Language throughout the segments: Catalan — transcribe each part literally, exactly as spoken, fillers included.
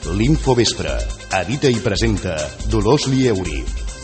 L'Infovespre. Edita i presenta Dolors Lieuri.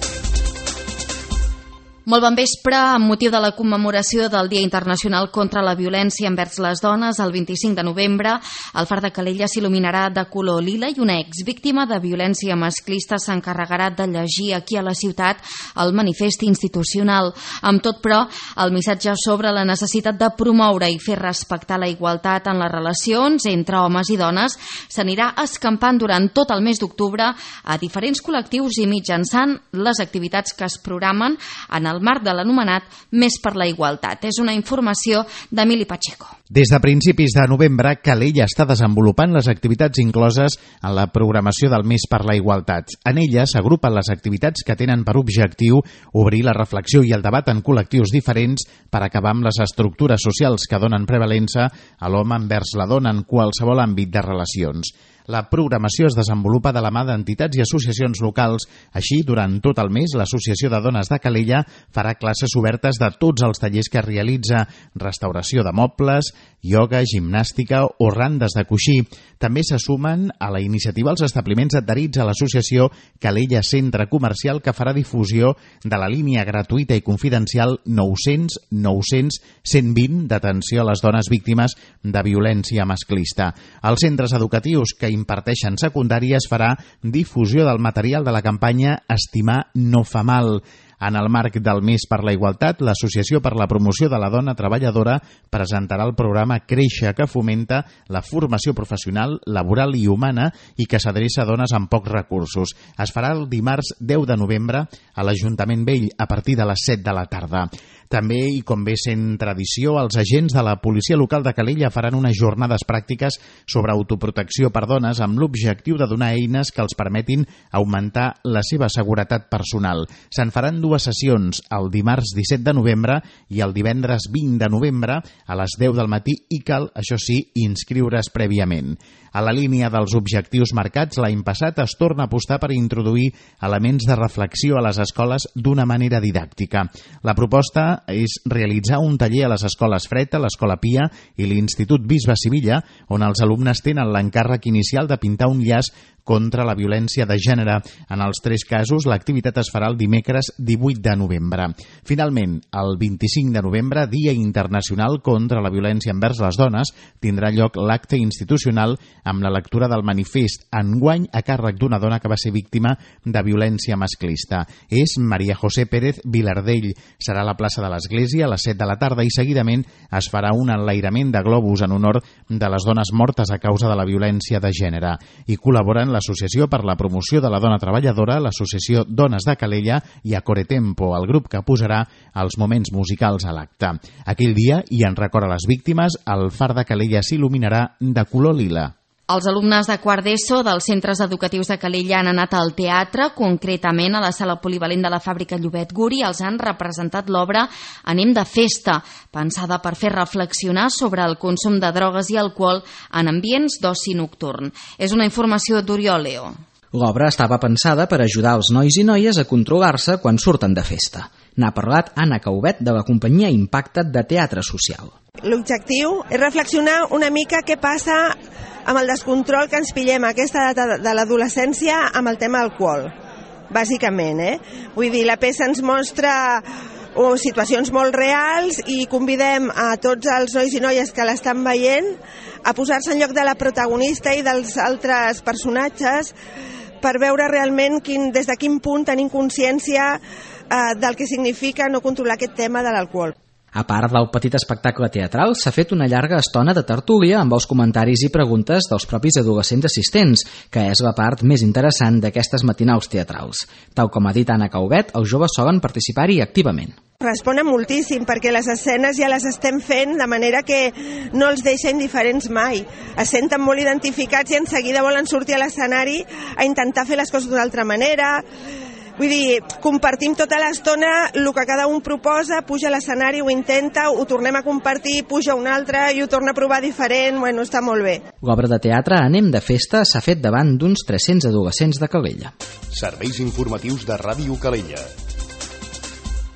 Molt bon vespre. Amb motiu de la commemoració del Dia Internacional contra la Violència envers les Dones, el vint-i-cinc de novembre, el Far de Calella s'il·luminarà de color lila i una exvíctima de violència masclista s'encarregarà de llegir aquí a la ciutat el manifest institucional. Amb tot, però, el missatge sobre la necessitat de promoure i fer respectar la igualtat en les relacions entre homes i dones s'anirà escampant durant tot el mes d'octubre a diferents col·lectius i mitjançant les activitats que es programen en el marc de l'anomenat Mes per la Igualtat. És una informació d'Emili Pacheco. Des de principis de novembre, Calella està desenvolupant les activitats incloses en la programació del Mes per la Igualtat. En ella s'agrupen les activitats que tenen per objectiu obrir la reflexió i el debat en col·lectius diferents per acabar amb les estructures socials que donen prevalença a l'home envers la dona en qualsevol àmbit de relacions. La programació es desenvolupa de la mà d'entitats i associacions locals. Així, durant tot el mes, l'Associació de Dones de Calella farà classes obertes de tots els tallers que realitza: restauració de mobles, ioga, gimnàstica o randes de coixí. També se sumen a la iniciativa els establiments adherits a l'associació Calella Centre Comercial, que farà difusió de la línia gratuïta i confidencial nou-cents nou-cents cent vint d'atenció a les dones víctimes de violència masclista. Els centres educatius que imparteixen secundària es farà difusió del material de la campanya Estimar no fa mal. En el marc del Mes per la Igualtat, l'Associació per la Promoció de la Dona Treballadora presentarà el programa Créixer, que fomenta la formació professional, laboral i humana i que s'adreça a dones amb pocs recursos. Es farà el dimarts deu de novembre a l'Ajuntament Vell a partir de les set de la tarda. També, i com ve sent tradició, els agents de la Policia Local de Calella faran unes jornades pràctiques sobre autoprotecció per dones amb l'objectiu de donar eines que els permetin augmentar la seva seguretat personal. Se'n faran dues sessions, el dimarts disset de novembre i el divendres vint de novembre a les deu del matí i cal, això sí, inscriure's prèviament. A la línia dels objectius marcats, l'any passat es torna a apostar per introduir elements de reflexió a les escoles d'una manera didàctica. La proposta és realitzar un taller a les escoles Freta, l'Escola Pia i l'Institut Bisbe Sivilla, on els alumnes tenen l'encàrrec inicial de pintar un llaç contra la violència de gènere. En els tres casos, l'activitat es farà el dimecres divuit de novembre. Finalment, el vint-i-cinc de novembre, Dia Internacional contra la Violència envers les Dones, tindrà lloc l'acte institucional amb la lectura del manifest, enguany a càrrec d'una dona que va ser víctima de violència masclista. És Maria José Pérez Vilardell. Serà a la plaça de l'Església a les set de la tarda i seguidament es farà un enlairament de globus en honor de les dones mortes a causa de la violència de gènere. Hi col·laboren l'Associació per la Promoció de la Dona Treballadora, l'Associació Dones de Calella i Acore Tempo, el grup que posarà els moments musicals a l'acte. Aquell dia, i en record a les víctimes, el Far de Calella s'il·luminarà de color lila. Els alumnes de quart d'ESO dels centres educatius de Calella han anat al teatre, concretament a la sala polivalent de la fàbrica Llobet Guri. Els han representat l'obra Anem de festa, pensada per fer reflexionar sobre el consum de drogues i alcohol en ambients d'oci nocturn. És una informació d'Oriol Leo. L'obra estava pensada per ajudar els nois i noies a controlar-se quan surten de festa. N'ha parlat Anna Caubet de la companyia Impacta't de Teatre Social. L'objectiu és reflexionar una mica què passa amb el descontrol que ens pillem a aquesta data de l'adolescència amb el tema alcohol, bàsicament. Eh? Vull dir, la peça ens mostra oh, situacions molt reals i convidem a tots els nois i noies que l'estan veient a posar-se en lloc de la protagonista i dels altres personatges per veure realment quin, des de quin punt tenim consciència eh, del que significa no controlar aquest tema de l'alcohol. A part del petit espectacle teatral, s'ha fet una llarga estona de tertúlia amb els comentaris i preguntes dels propis adolescents assistents, que és la part més interessant d'aquestes matinals teatrals. Tal com ha dit Anna Caubet, els joves solen participar-hi activament. Responen moltíssim perquè les escenes ja les estem fent de manera que no els deixa indiferents mai. Es senten molt identificats i en seguida volen sortir a l'escenari a intentar fer les coses d'una altra manera. Vull dir, compartim tota l'estona el que cada un proposa, puja a l'escenari, ho intenta, ho tornem a compartir, puja un altre i ho torna a provar diferent, bueno, està molt bé. L'obra de teatre Anem de festa s'ha fet davant d'uns tres-cents adolescents de Calella. Serveis informatius de Ràdio Calella.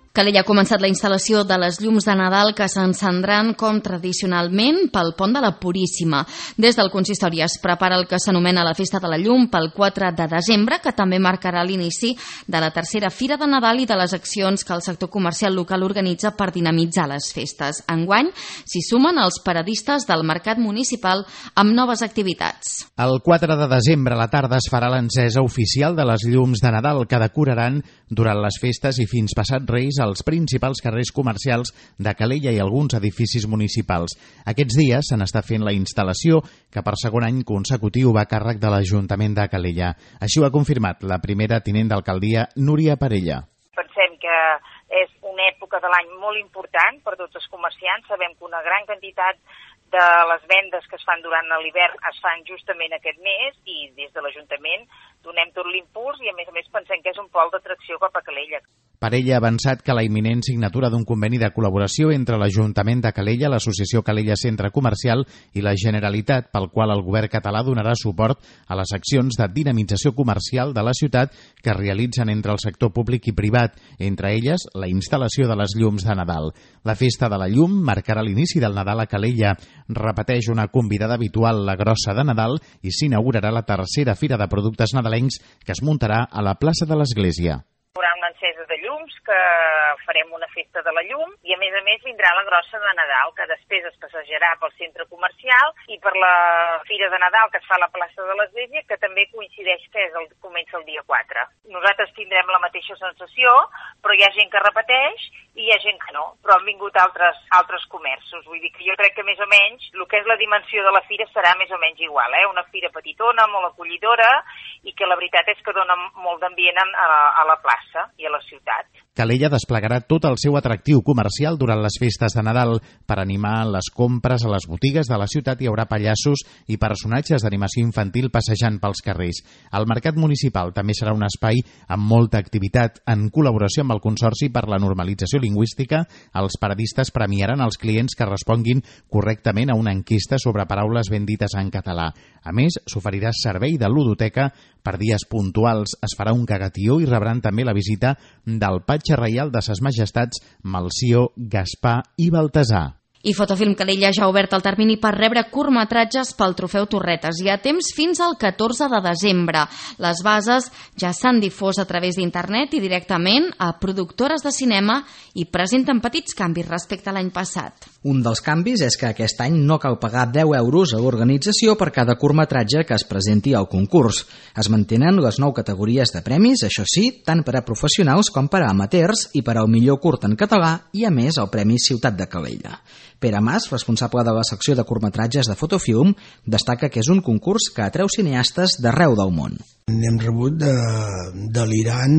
Calella ha començat la instal·lació de les llums de Nadal que s'encendran com tradicionalment pel pont de la Puríssima. Des del consistori es prepara el que s'anomena la Festa de la Llum pel quatre de desembre, que també marcarà l'inici de la tercera Fira de Nadal i de les accions que el sector comercial local organitza per dinamitzar les festes. Enguany s'hi sumen els paradistes del mercat municipal amb noves activitats. El quatre de desembre a la tarda es farà l'encesa oficial de les llums de Nadal que decoraran durant les festes i fins passat Reis als principals carrers comercials de Calella i alguns edificis municipals. Aquests dies se n'està fent la instal·lació que per segon any consecutiu va a càrrec de l'Ajuntament de Calella. Així ho ha confirmat la primera tinent d'alcaldia, Núria Parella. Pensem que és una època de l'any molt important per tots els comerciants. Sabem que una gran quantitat de les vendes que es fan durant l'hivern es fan justament aquest mes i des de l'Ajuntament donem tot l'impuls i a més a més pensem que és un pol d'atracció cap a Calella. Parella ha avançat que la imminent signatura d'un conveni de col·laboració entre l'Ajuntament de Calella, l'Associació Calella Centre Comercial i la Generalitat, pel qual el govern català donarà suport a les accions de dinamització comercial de la ciutat que es realitzen entre el sector públic i privat, entre elles la instal·lació de les llums de Nadal. La Festa de la Llum marcarà l'inici del Nadal a Calella. Repeteix una convidada habitual, la Grossa de Nadal, i s'inaugurarà la tercera Fira de Productes Nadalencs que es muntarà a la plaça de l'Església. Hi haurà una encesa de llums, que farem una festa de la llum, i a més a més vindrà la Grossa de Nadal, que després es passejarà pel centre comercial i per la Fira de Nadal que es fa a la plaça de l'Església, que també coincideix que és el, comença el dia quatre. Nosaltres tindrem la mateixa sensació, però hi ha gent que repeteix i hi ha gent que no, però han vingut altres, altres comerços. Vull dir que jo crec que més o menys el que és la dimensió de la fira serà més o menys igual, eh? Una fira petitona, molt acollidora, i que la veritat és que dona molt d'ambient a, a la plaça i a la ciutat. Calella desplegarà tot el seu atractiu comercial durant les festes de Nadal. Per animar les compres a les botigues de la ciutat hi haurà pallassos i personatges d'animació infantil passejant pels carrers. El mercat municipal també serà un espai amb molta activitat. En col·laboració amb el Consorci per la Normalització Lingüística, els paradistes premiaran els clients que responguin correctament a una enquesta sobre paraules ben dites en català. A més, s'oferirà servei de ludoteca per dies puntuals. Es farà un cagatió i rebran també la visita del patge reial de ses majestats Melcior, Gaspar i Baltasar. I Fotofilm Calella ja ha obert el termini per rebre curtmetratges pel Trofeu Torretes. Hi ha temps fins al catorze de desembre. Les bases ja s'han difós a través d'internet i directament a productores de cinema i presenten petits canvis respecte a l'any passat. Un dels canvis és que aquest any no cal pagar deu euros a l'organització per cada curtmetratge que es presenti al concurs. Es mantenen les nou categories de premis, això sí, tant per a professionals com per a amateurs i per al millor curt en català i, a més, el Premi Ciutat de Calella. Pere Mas, responsable de la secció de curtmetratges de Fotofilm, destaca que és un concurs que atreu cineastes d'arreu del món. N'hem rebut de, de l'Iran,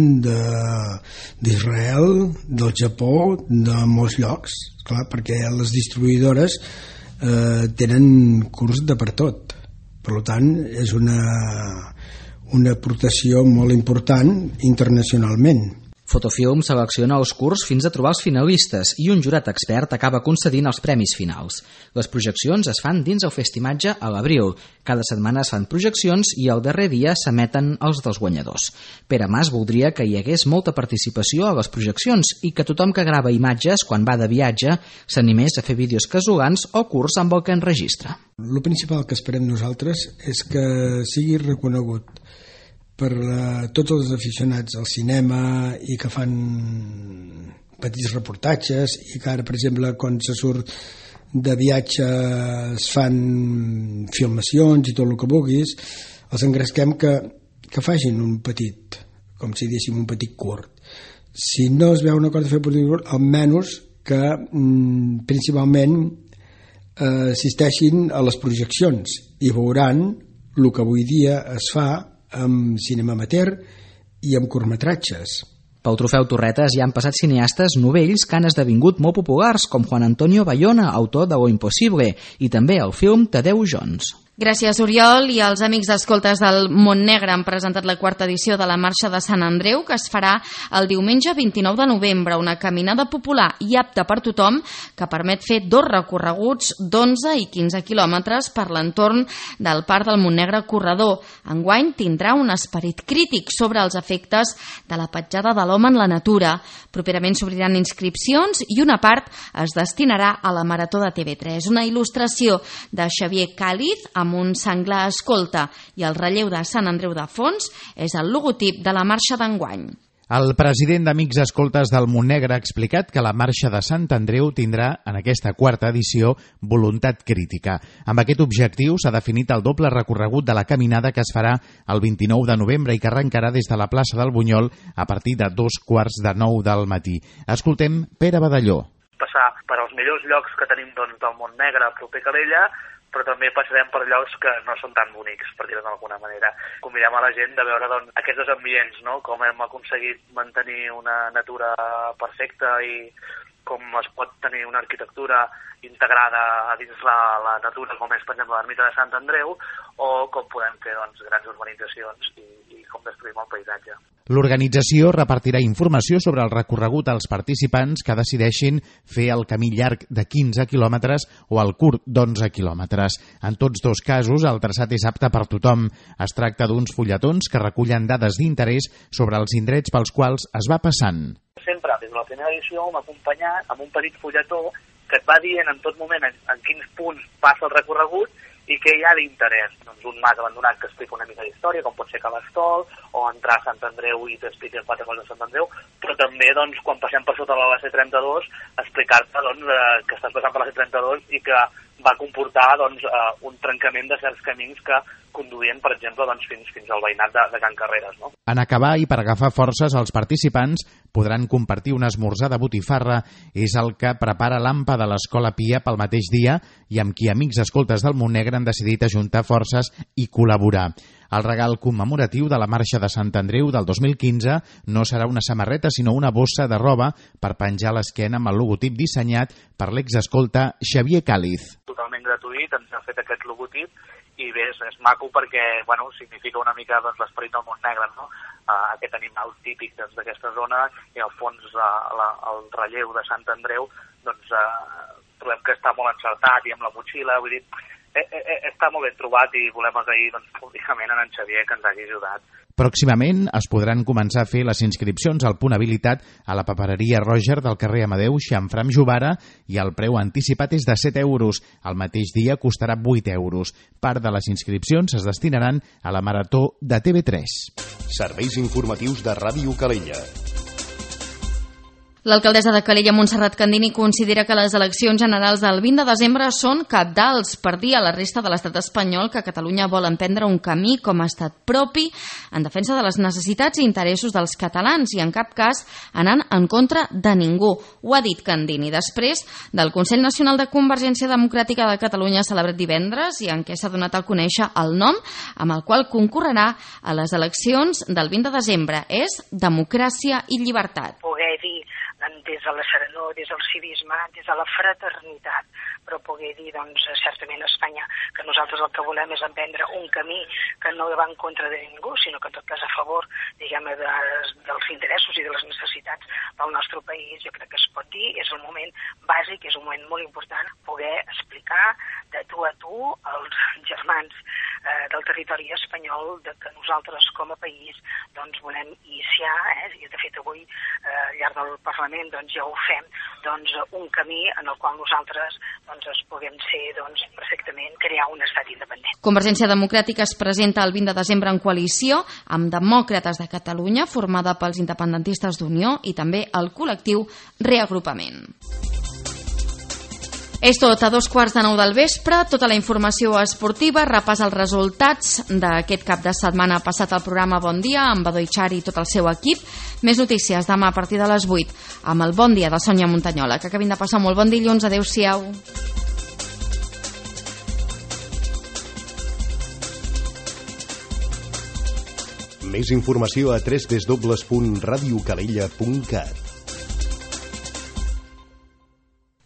d'Israel, de, del Japó, de molts llocs, clar, perquè les distribuïdores eh, tenen curs de per tot. Per tant, és una, una aportació molt important internacionalment. Fotofilm selecciona els curts fins a trobar els finalistes i un jurat expert acaba concedint els premis finals. Les projeccions es fan dins el Festimatge a l'abril. Cada setmana es fan projeccions i el darrer dia s'emeten els dels guanyadors. Pere Mas voldria que hi hagués molta participació a les projeccions i que tothom que grava imatges quan va de viatge s'animés a fer vídeos casolans o curts amb el que enregistra. El principal que esperem nosaltres és que sigui reconegut per uh, tots els aficionats al cinema i que fan petits reportatges i que ara, per exemple, quan se surt de viatge es fan filmacions i tot el que vulguis, els engresquem que, que facin un petit, com si diguéssim un petit curt. Si no es veu una cosa de fer petit curt, almenys que mm, principalment eh, assisteixin a les projeccions i veuran el que avui dia es fa amb cinema amateur i amb curtmetratges. Pel Trofeu Torretes hi han passat cineastes novells que han esdevingut molt populars, com Juan Antonio Bayona, autor de Lo Impossible, i també el film Tadeu Jones. Gràcies, Oriol. I els amics d'Escoltes del Montnegre han presentat la quarta edició de la Marxa de Sant Andreu, que es farà el diumenge vint-i-nou de novembre, una caminada popular i apta per tothom que permet fer dos recorreguts d'onze i quinze quilòmetres per l'entorn del Parc del Montnegre Corredor. Enguany tindrà un esperit crític sobre els efectes de la petjada de l'home en la natura. Properament s'obriran inscripcions i una part es destinarà a la Marató de T V tres. Una il·lustració de Xavier Càliz amb un senglar escolta i el relleu de Sant Andreu de fons és el logotip de la marxa d'enguany. El president d'Amics Escoltes del Montnegre ha explicat que la marxa de Sant Andreu tindrà, en aquesta quarta edició, voluntat crítica. Amb aquest objectiu s'ha definit el doble recorregut de la caminada que es farà el vint-i-nou de novembre i que arrencarà des de la plaça del Bunyol a partir de dos quarts de nou del matí. Escoltem Pere Badalló. Passar per als millors llocs que tenim doncs, del Montnegre proper a Calella, però també passarem per llocs que no són tan bonics, per dir-ho d'alguna manera. Convidem a la gent de veure doncs, aquests dos ambients, no? Com hem aconseguit mantenir una natura perfecta i com es pot tenir una arquitectura integrada a dins la, la natura, com és, per exemple, l'ermita de Sant Andreu, o com podem fer doncs, grans urbanitzacions i, i com destruïm el paisatge. L'organització repartirà informació sobre el recorregut als participants que decideixin fer el camí llarg de quinze quilòmetres o el curt d'onze quilòmetres. En tots dos casos, el traçat és apte per tothom. Es tracta d'uns fulletons que recullen dades d'interès sobre els indrets pels quals es va passant. Sempre, des de la primera edició, m'ha acompanyat amb un petit fulletó que et va dient en tot moment en, en quins punts passa el recorregut i què hi ha d'interès. Doncs un mas abandonat que explica una mica d'història, com pot ser Calastol, o entrar a Sant Andreu i t'explica quatre coses de Sant Andreu, però també, doncs, quan passem per sota de la C trenta-dos, explicar-te doncs, eh, que estàs passant per la C trenta-dos i que va comportar doncs, eh, un trencament de certs camins que conduïen, per exemple, doncs, fins, fins al veïnat de, de Can Carreres. No? En acabar i per agafar forces, els participants podran compartir un esmorzar de botifarra. És el que prepara l'AMPA de l'Escola Pia pel mateix dia i amb qui Amics Escoltes del Montnegre han decidit ajuntar forces i col·laborar. El regal commemoratiu de la Marxa de Sant Andreu del dos mil quinze no serà una samarreta, sinó una bossa de roba per penjar a l'esquena amb el logotip dissenyat per l'exescolta Xavier Càliz. Totalment gratuït, ens ha fet aquest logotip i bé, és, és maco perquè bueno, significa una mica doncs, l'esperit del Montnegre, no? Uh, aquest animal típic doncs, d'aquesta zona i al fons uh, la, el relleu de Sant Andreu doncs, uh, trobem que està molt encertat i amb la motxilla, vull dir, eh, eh, està molt ben trobat i volem agrair doncs, públicament a en Xavier que ens hagi ajudat. Pròximament es podran començar a fer les inscripcions al punt habilitat a la papereria Roger del carrer Amadeu, Xamfrà amb Jovara, i el preu anticipat és de set euros. El mateix dia costarà vuit euros. Part de les inscripcions es destinaran a la Marató de T V tres. Serveis informatius de Ràdio Calella. L'alcaldessa de Calella, Montserrat Candini, considera que les eleccions generals del vint de desembre són cabdals per dir a la resta de l'estat espanyol que Catalunya vol emprendre un camí com a estat propi en defensa de les necessitats i interessos dels catalans i en cap cas anant en contra de ningú. Ho ha dit Candini després del Consell Nacional de Convergència Democràtica de Catalunya celebrat divendres i en què s'ha donat a conèixer el nom amb el qual concorrerà a les eleccions del vint de desembre. És Democràcia i Llibertat. Poder dir des de la serenor, des del civisme, des de la fraternitat, però poder dir, doncs, certament a Espanya que nosaltres el que volem és emprendre un camí que no va en contra de ningú, sinó que en tot cas a favor, diguem-ne, de, dels interessos i de les necessitats del nostre país. Jo crec que es pot dir, és un moment bàsic, és un moment molt important poder explicar de tu a tu als germans eh, del territori espanyol de que nosaltres com a país doncs volem iniciar, eh, i de fet avui eh, al llarg del Parlament doncs ja ho fem, doncs un camí en el qual nosaltres doncs es puguem ser doncs perfectament crear un estat independent. Convergència Democràtica es presenta el vint de desembre en coalició amb Demòcrates de Catalunya, formada pels independentistes d'Unió i també el col·lectiu Reagrupament. És tot, a dos quarts de nou del vespre, tota la informació esportiva, repàs els resultats d'aquest cap de setmana passat al programa Bon Dia, amb Badó Itxari i tot el seu equip. Més notícies demà a partir de les vuit, amb el Bon Dia de Sònia Montanyola. Que acabin de passar molt bon dilluns, adeu-siau. Més informació a w w w punt radiocalella punt cat.